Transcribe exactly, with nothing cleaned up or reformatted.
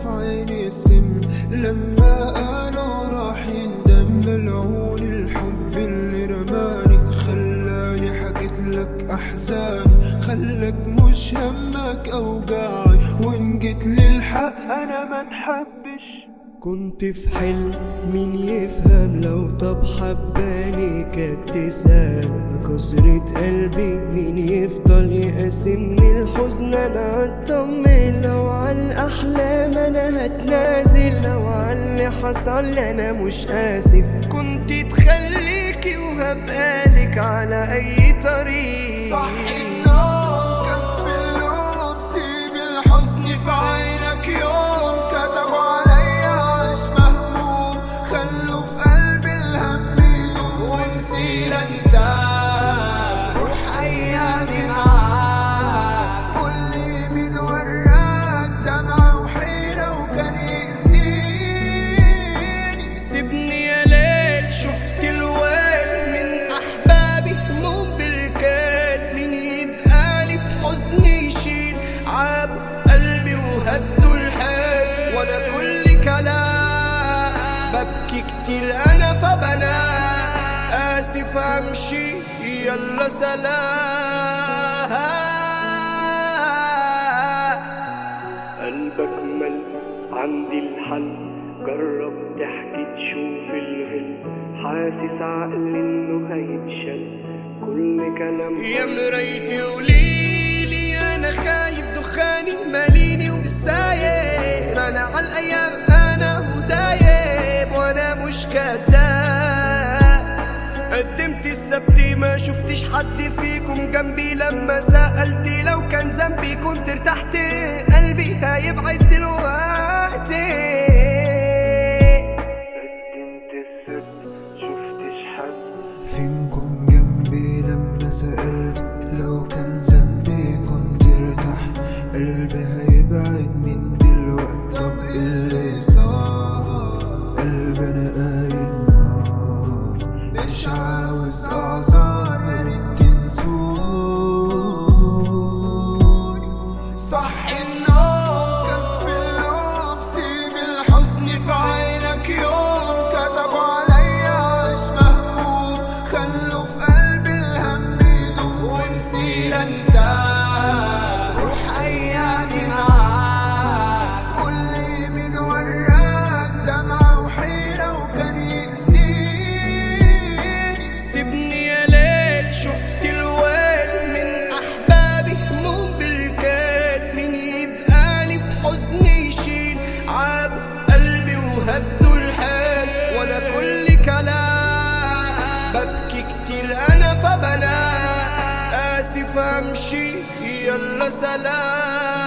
في عيني السم لما قالوا راح يندم ملعون الحب اللي رماني خلاني حكيت لك احزاني خلك مش همك اوجاعي وان جيت للحق انا ما تحبش. كنت في حلم مين يفهم لو طب حباني كانت تسأل كسرة قلبي مين يفضل يقاسمني الحزن انا هطمن لو عالأحلام انا هتنازل لو عاللي حصل لي انا مش آسف. كنت تخليكي وهبقالك على اي طريق صح النوم كف اللوم سيب الحزن في عينك يوم كتبوا عليا عيش مهموم خلوا في قلبي الهم يدوم ومصير انساك روح ايامي معاك قولي مين وراك دمعة وحيرة وكان يأذيني. سيبني يا ليل شفت الويل من احبابي هموم بالكال مين يبقالي في حزني يشيل عابوا في قلبي وهدوا الحال وانا كل كلام ببكي كتير انا فبنام اسف امشي يلا سلام. قلبك مل عندي الحل جرب تحكي تشوف الغل حاسس عقلي انه هيتشل كل كلام يا مرايتي قوليلي انا خايب دخاني ماليني وساير انا عالايام انا ودايب وانا مش كداب قدمت السبتي ما شفتش حد فيكم جنبي لما سألتي لو كان ذنبي كنت ارتحت قلبي هيبعد دلوقتي. قدمت السبت شفتش حد فينكم جنبي لما سألت لو كان ذنبي كنت ارتحت قلبي هيبعد من دلوقتي. طب اللي صار قلبي انا قايل نار مش عاوز اعذار يا ريت تنسوني. صح النوم كف اللوم سيب الحزن في عينك يوم كتبوا عليا عيش مهموم خلوا في قلبي الهم يدوم ومصير انساك روح ايامي معاك قولي مين وراك دمعة وحيرة وكان يأذيني. سيبني يا ليل شفت الويل من احبابي هموم بالكال مين يبقالي في حزني يشيل عابوا في قلبي وهدوا الحال وانا كل كلام ببكي كتير انا فبنام اسف امشي يلا سلام.